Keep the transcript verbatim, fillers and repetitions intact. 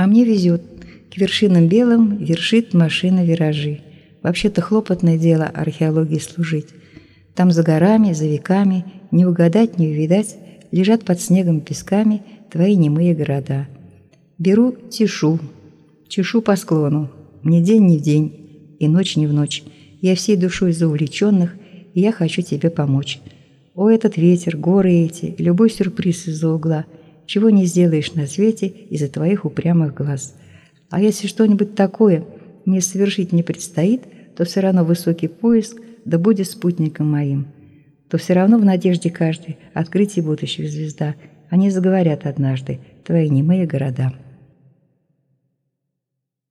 А мне везет, к вершинам белым вершит машина виражи. Вообще-то хлопотное дело археологии служить. Там за горами, за веками, не угадать, не увидать, лежат под снегом песками твои немые города. Беру, тишу, чешу по склону, ни день не в день, и ночь не в ночь. Я всей душой за увлеченных, и я хочу тебе помочь. О, этот ветер, горы эти, любой сюрприз из-за угла, чего не сделаешь на свете из-за твоих упрямых глаз. А если что-нибудь такое мне совершить не предстоит, то все равно высокий поиск да будет спутником моим. То все равно в надежде каждый открытие будущих звезда. Они заговорят однажды, твои немые города.